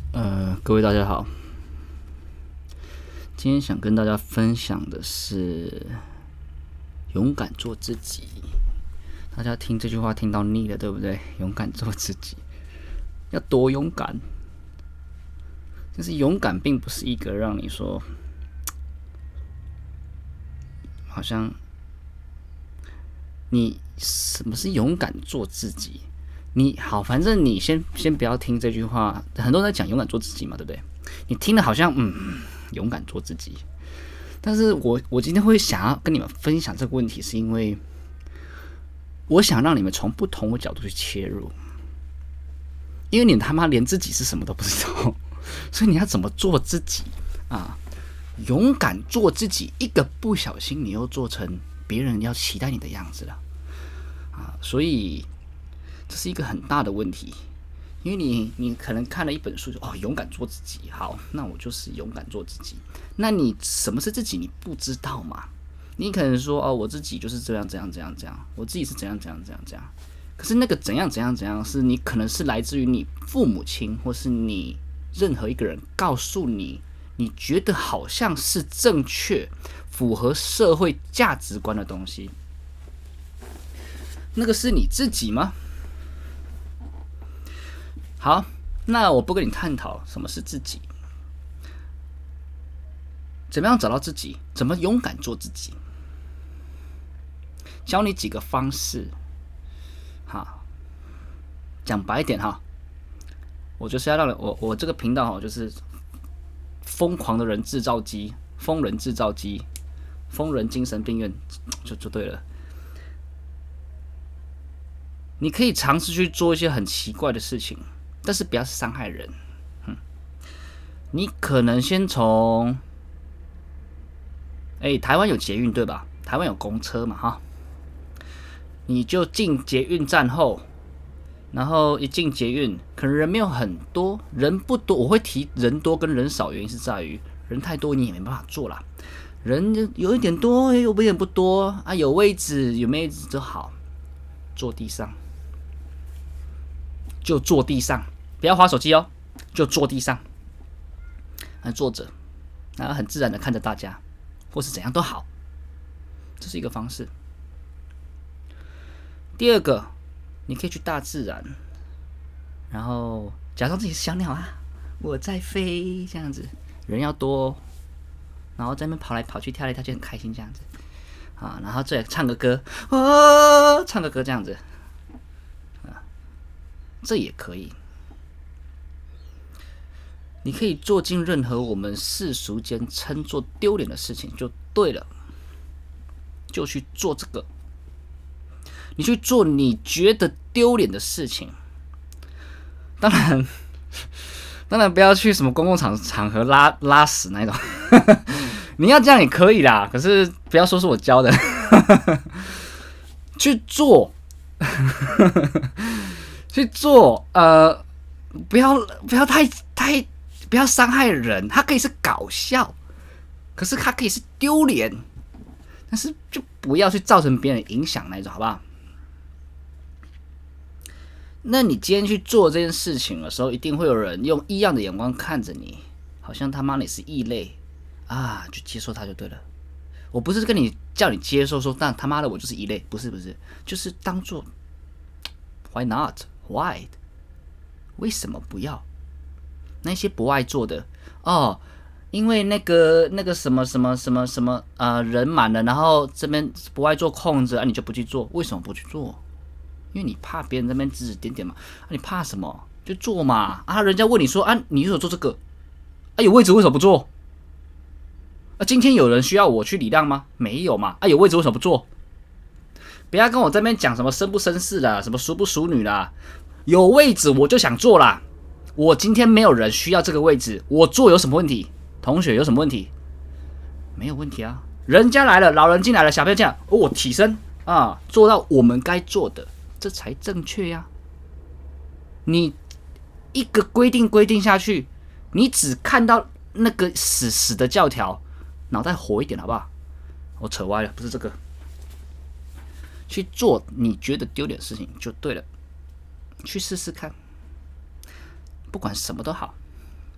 各位大家好，今天想跟大家分享的是勇敢做自己。大家听这句话听到腻了，对不对？勇敢做自己，要多勇敢？但是勇敢并不是一个让你说，好像你什么是勇敢做自己？你好，反正你先不要听这句话，很多人在讲勇敢做自己嘛，对不对？你听了好像勇敢做自己，但是我今天会想要跟你们分享这个问题，是因为我想让你们从不同的角度去切入，因为你他妈连自己是什么都不知道，所以你要怎么做自己啊？勇敢做自己，一个不小心你又做成别人要期待你的样子了啊！所以这是一个很大的问题，因为你可能看了一本书就勇敢做自己，好，那我就是勇敢做自己。那你什么是自己？你不知道嘛？你可能说我自己就是这样，我自己是怎样。可是那个怎样，是你可能是来自于你父母亲，或是你任何一个人告诉你，你觉得好像是正确、符合社会价值观的东西。那个是你自己吗？好，那我不跟你探讨什么是自己，怎么样找到自己，怎么勇敢做自己，教你几个方式。好，讲白一点哈，我就是要让我这个频道就是疯狂的人制造机，疯人制造机，疯人精神病院就对了。你可以尝试去做一些很奇怪的事情，但是不要伤害人。你可能先从，台湾有捷运对吧？台湾有公车嘛哈？你就进捷运站后，然后一进捷运，可能人没有很多，人不多。我会提人多跟人少，原因是在于人太多你也没办法坐啦。人有一点多，有一点不多啊，有位置有位置就好，坐地上。就坐地上，不要滑手机哦，就坐地上，坐着，然后很自然的看着大家，或是怎样都好，这是一个方式。第二个，你可以去大自然，然后假装自己是小鸟啊，我在飞这样子，人要多，然后在那边跑来跑去，跳来跳去，很开心这样子啊，然后这里唱个歌，唱个歌这样子。这也可以，你可以做尽任何我们世俗间称作丢脸的事情就对了，就去做这个。你去做你觉得丢脸的事情，当然不要去什么公共场合拉屎那种，你要这样也可以啦，可是不要说是我教的，去做。去做，不要太不要伤害人。它可以是搞笑，可是它可以是丢脸，但是就不要去造成别人影响那种，好不好？那你今天去做这件事情的时候，一定会有人用异样的眼光看着你，好像他妈你是异类啊，就接受它就对了。我不是跟你叫你接受说，但他妈的我就是异类，不是，就是当做 Why not？Why？ 为什么不要？那些不爱做的因为那个什么人满了，然后这边不爱做空着你就不去做，为什么不去做？因为你怕别人在那边指指点点嘛，你怕什么？就做嘛人家问你说你为什么做这个？有位置为什么不做？今天有人需要我去礼让吗？没有嘛有位置为什么不做？不要跟我这边讲什么绅不绅士啦，什么淑不淑女啦，有位置我就想坐啦。我今天没有人需要这个位置，我坐有什么问题？同学有什么问题？没有问题啊。人家来了，老人进来了，小朋友进来，我起身做到我们该做的，这才正确呀。你一个规定下去，你只看到那个死的教条，脑袋活一点好不好？我扯歪了，不是这个。去做你觉得丢脸的事情就对了，去试试看，不管什么都好。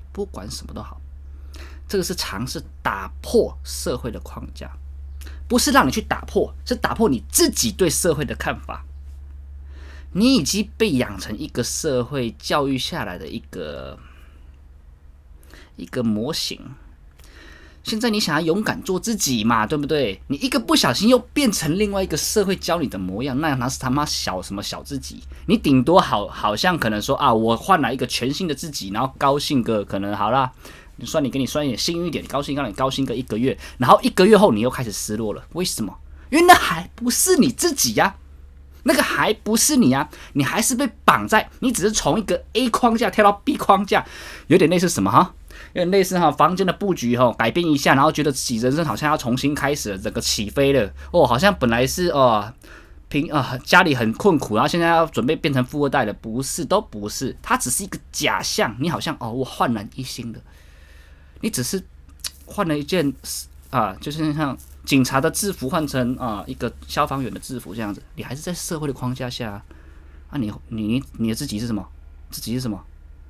不管什么都好。这个是尝试打破社会的框架，不是让你去打破，是打破你自己对社会的看法。你已经被养成一个社会教育下来的一个模型。现在你想要勇敢做自己嘛，对不对？你一个不小心又变成另外一个社会教你的模样，那是他妈小什么小自己？你顶多好像可能说啊，我换来一个全新的自己，然后高兴个可能好啦，给你算一点幸运一点，高兴让你高兴个1个月，然后1个月后你又开始失落了，为什么？因为那还不是你自己呀。那个还不是你啊，你还是被绑在，你只是从一个 A 框架跳到 B 框架，有点类似什么哈？有点类似房间的布局改变一下，然后觉得自己人生好像要重新开始了，整个起飞了哦，好像本来是家里很困苦，然后现在要准备变成富二代了，不是，都不是，它只是一个假象。你好像我焕然一新了，你只是换了一件就是像警察的制服换成一个消防员的制服这样子，你还是在社会的框架下你的自己是什么？自己是什么？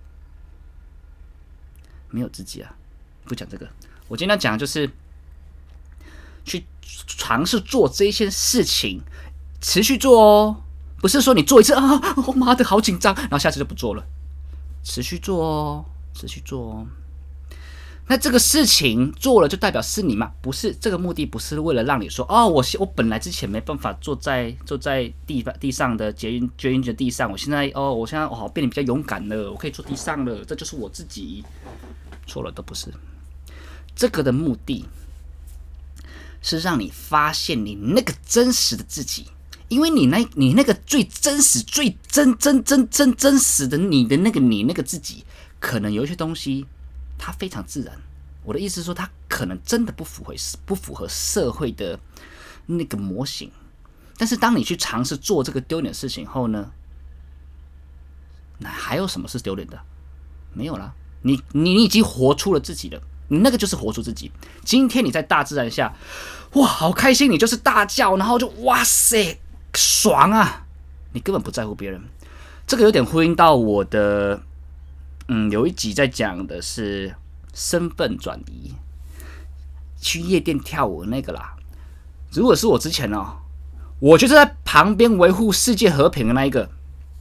没有自己啊！不讲这个，我今天讲的就是去尝试做这些事情，持续做哦，不是说你做一次妈的好紧张，然后下次就不做了，持续做哦，持续做哦。那这个事情做了就代表是你吗？不是，这个目的不是为了让你说我本来之前没办法坐在地上的捷运的地上，我现在变得比较勇敢了，我可以坐地上了，这就是我自己。错了，都不是。这个的目的是让你发现你那个真实的自己，因为你那个最真实、最真实的你的那个自己，可能有一些东西它非常自然。我的意思是说，它可能真的不符合社会的那个模型。但是当你去尝试做这个丢脸的事情后呢，那还有什么是丢脸的？没有啦。你已经活出了自己了，你那个就是活出自己。今天你在大自然下，哇，好开心，你就是大叫，然后就哇塞，爽啊！你根本不在乎别人。这个有点呼应到我的，有一集在讲的是身份转移，去夜店跳舞那个啦。如果是我之前我就是在旁边维护世界和平的那一个，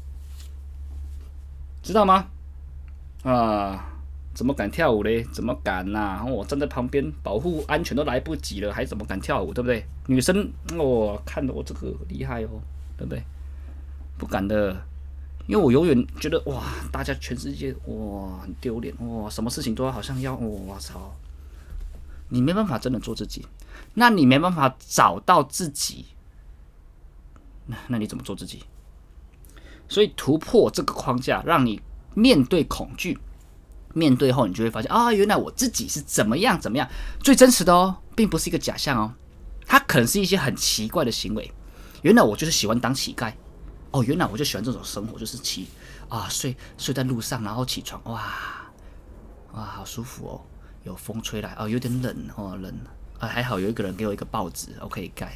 知道吗？怎么敢跳舞嘞？怎么敢呐？我站在旁边保护安全都来不及了，还怎么敢跳舞？对不对？女生看得我这个厉害哦，对不对？不敢的，因为我永远觉得哇，大家全世界很丢脸哇，什么事情都好像要我操，你没办法真的做自己，那你没办法找到自己，那你怎么做自己？所以突破这个框架，让你面对恐惧，面对后你就会发现原来我自己是怎么样，最真实的并不是一个假象哦，它可能是一些很奇怪的行为。原来我就是喜欢当乞丐原来我就喜欢这种生活，就是睡在路上，然后起床，哇，好舒服哦，有风吹来有点冷冷还好有一个人给我一个报纸，我可以盖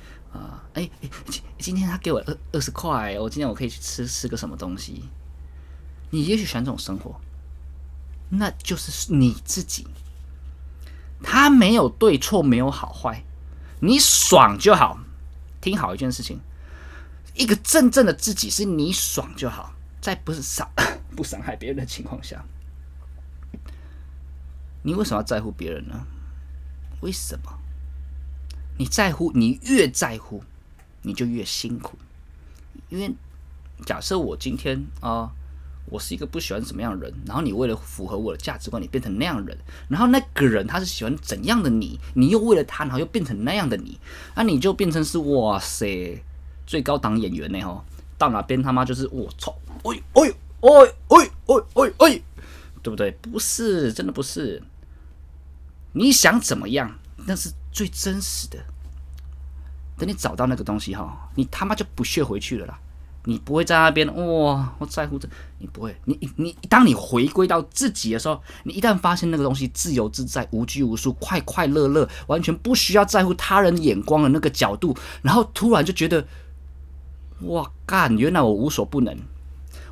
今天他给我20块，今天我可以去吃个什么东西。你也许喜欢这种生活，那就是你自己，他没有对错，没有好坏，你爽就好。听好一件事情，一个真正的自己是你爽就好，在不伤害别人的情况下。你为什么要在乎别人呢？为什么？你在乎，你越在乎，你就越辛苦。因为假设我今天我是一个不喜欢什么样的人，然后你为了符合我的价值观，你变成那样的人，然后那个人他是喜欢怎样的你，你又为了他，然后又变成那样的你，你就变成是哇塞最高档演员呢到哪边他妈就是我操，对不对？不是，真的不是。你想怎么样，那是最真实的。等你找到那个东西你他妈就不屑回去了啦。你不会在那边我在乎这，你不会。你当你回归到自己的时候，你一旦发现那个东西自由自在、无拘无束、快快乐乐，完全不需要在乎他人眼光的那个角度，然后突然就觉得，哇干，原来我无所不能。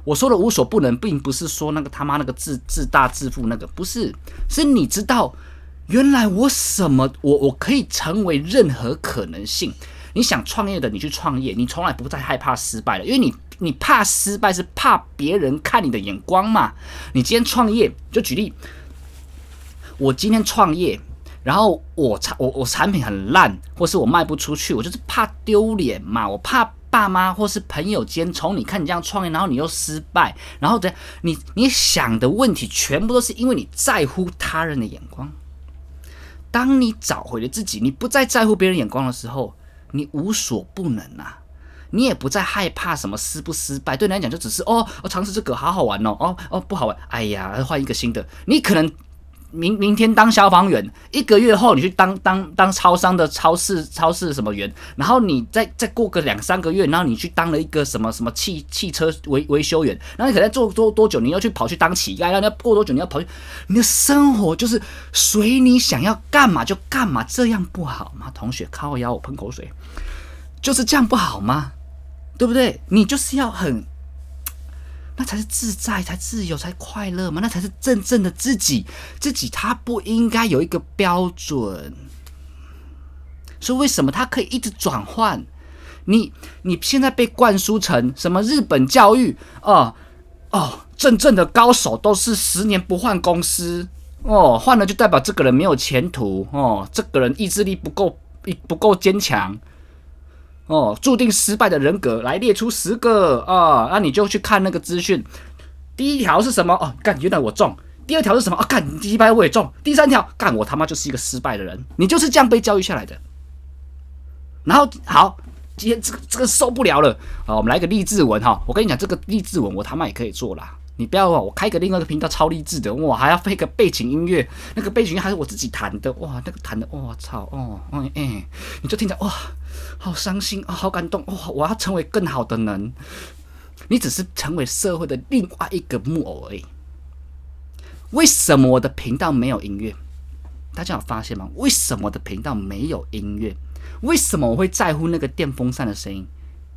我说的无所不能，并不是说那个他妈那个自大自负那个，不是，是你知道，原来我可以成为任何可能性。你想创业的，你去创业，你从来不再害怕失败了，因为你怕失败是怕别人看你的眼光嘛。你今天创业，就举例，我今天创业，然后我产品很烂，或是我卖不出去，我就是怕丢脸嘛，我怕爸妈或是朋友间从你看你这样创业，然后你又失败，然后你想的问题全部都是因为你在乎他人的眼光。当你找回了自己，你不再在乎别人眼光的时候，你无所不能啊！你也不再害怕什么失不失败，对你来讲就只是尝试这个好好玩哦，不好玩，哎呀，换一个新的。你可能明天当消防员，1个月后你去当超商的超市什么员，然后你再过个2-3个月，然后你去当了一个什么汽车维修员，然后你可能做多久，你又跑去当乞丐，然后过多久你要跑去，你的生活就是随你想要干嘛就干嘛，这样不好吗？同学，靠腰我喷口水，就是这样不好吗？对不对？你就是要那才是自在，才自由，才快乐嘛！那才是真正的自己。自己他不应该有一个标准，所以为什么他可以一直转换？你现在被灌输成什么日本教育真正的高手都是10年不换公司换了就代表这个人没有前途这个人意志力不够坚强。注定失败的人格来列出10个那你就去看那个资讯。第1条是什么？干，原来我中。第2条是什么？干，你击败我也中。第3条，干，我他妈就是一个失败的人。你就是这样被教育下来的。然后好，今天这个受不了了我们来个励志文我跟你讲，这个励志文我他妈也可以做啦。你不要我开个另外一个频道超励志的，还要配个背景音乐，那个背景音乐还是我自己弹的，那个弹的操你就听着好伤心好感动我要成为更好的人。你只是成为社会的另外一个木偶而已。为什么我的频道没有音乐？大家有发现吗？为什么我的频道没有音乐？为什么我会在乎那个电风扇的声音？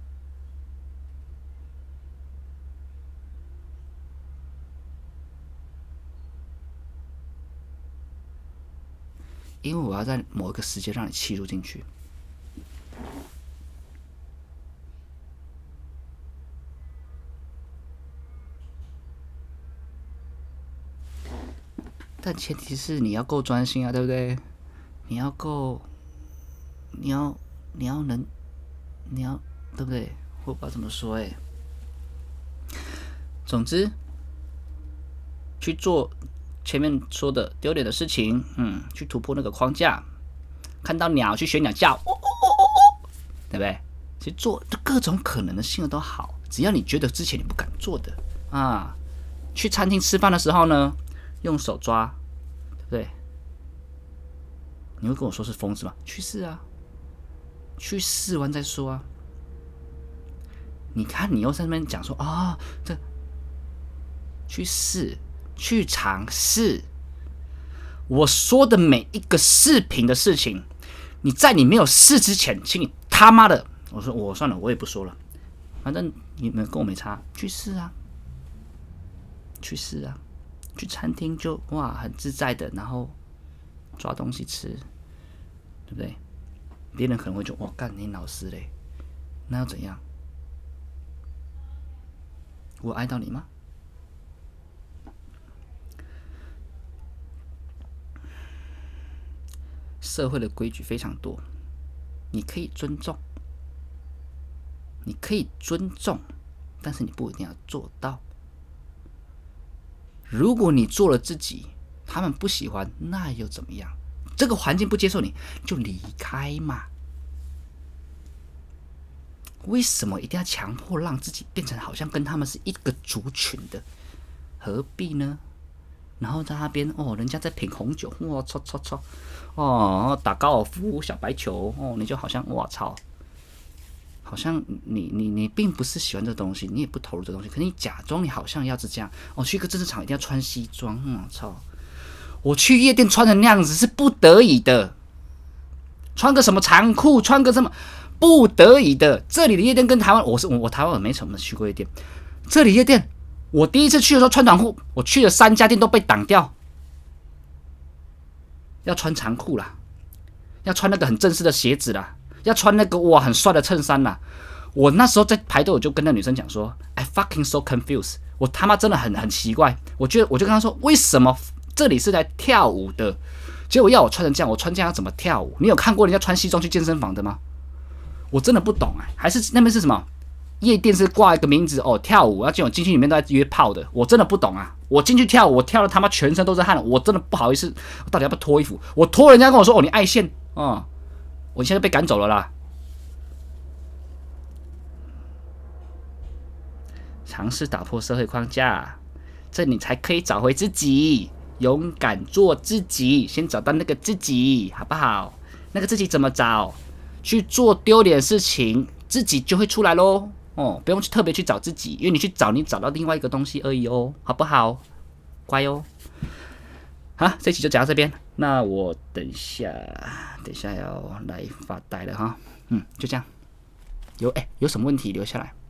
因为我要在某一个时间让你契入进去。但前提是你要够专心啊，对不对？你要够，你要对不对？我不知道怎么说总之，去做前面说的丢脸的事情，去突破那个框架，看到鸟去学鸟叫，对不对？其实做各种可能的性都好，只要你觉得之前你不敢做的去餐厅吃饭的时候呢，用手抓，对不对？你会跟我说是疯子吗？去试啊，去试完再说啊。你看你又在那边讲说这去试。去尝试，我说的每一个视频的事情，你在你没有试之前，请你他妈的，我说算了，我也不说了，反正你们跟我没差，去试啊，去试啊，去餐厅就很自在的，然后抓东西吃，对不对？别人可能会觉得干你老师嘞，那要怎样？我爱到你吗？社会的规矩非常多，你可以尊重，但是你不一定要做到。如果你做了自己，他们不喜欢，那又怎么样？这个环境不接受你，就离开嘛。为什么一定要强迫让自己变成好像跟他们是一个族群的？何必呢？然后在那边人家在品红酒，操打高尔夫小白球你就好像好像你并不是喜欢这东西，你也不投入这东西，可是你假装你好像要是这样去一个正式场一定要穿西装我去夜店穿成那样子是不得已的，穿个什么长裤，穿个什么不得已的。这里的夜店跟台湾，我台湾没什么去过夜店，这里夜店我第一次去的时候穿短裤，我去了3家店都被挡掉。要穿长裤啦，要穿那个很正式的鞋子啦，要穿那个哇很帅的衬衫啦。我那时候在排队，我就跟那女生讲说 ，I fucking so confused， 我他妈真的很奇怪。我就跟她说，为什么这里是来跳舞的，结果要我穿成这样，我穿这样要怎么跳舞？你有看过人家穿西装去健身房的吗？我真的不懂哎，还是那边是什么夜店是挂一个名字哦，跳舞，然后结果进去里面都在约炮的，我真的不懂啊！我进去跳舞，我跳的他妈全身都是汗，我真的不好意思，我到底要不要脱衣服？我脱，人家跟我说哦，你爱现，我现在被赶走了啦。尝试打破社会框架，这你才可以找回自己，勇敢做自己，先找到那个自己，好不好？那个自己怎么找？去做丢脸的事情，自己就会出来咯。不用去特别去找自己，因为你去找，你找到另外一个东西而已哦，好不好？乖哦。好，这期就讲到这边。那我等一下要来发呆了哈。就这样。有什么问题留下来。